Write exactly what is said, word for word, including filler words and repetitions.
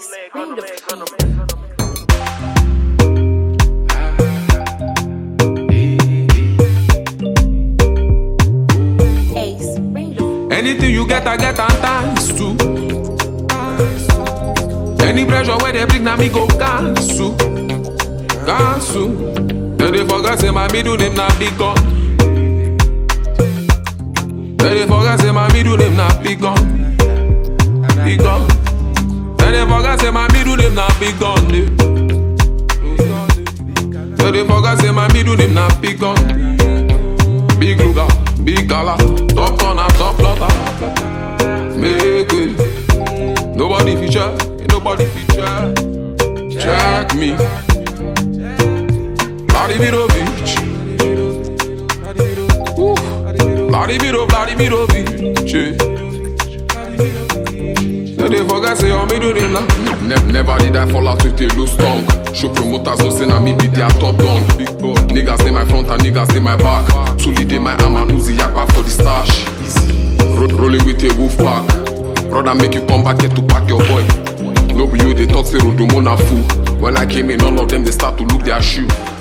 bring the Ace, bring the Anything you get, I get and times too. Any pressure where they bring, now me go cancel, cancel. Then they forget say my middle name not big gun. Then they forget say my middle name not big gun, big gun. Then they forget say my middle name not big gun. Then they forget say my middle name not big gun, big Luga, big Gala, top corner, top plotter. Make it, nobody feature, nobody feature. Check me, Vladimirovich. Vladimiro, Vladimirovich. Then they forget say your middle name now. Ne- never did I fall out with a loose tongue. Show promoters no say na me be their top dog. Big boy, niggas dey my front and niggas dey my back. Tully dey my arm and Uzi yakpa for the stash. Ro- rolling with a wolf pack. Brother make you come back here to pack your boy. No be you they talk say Rodomo na fool. When I came in, all of them they start to look their shoe.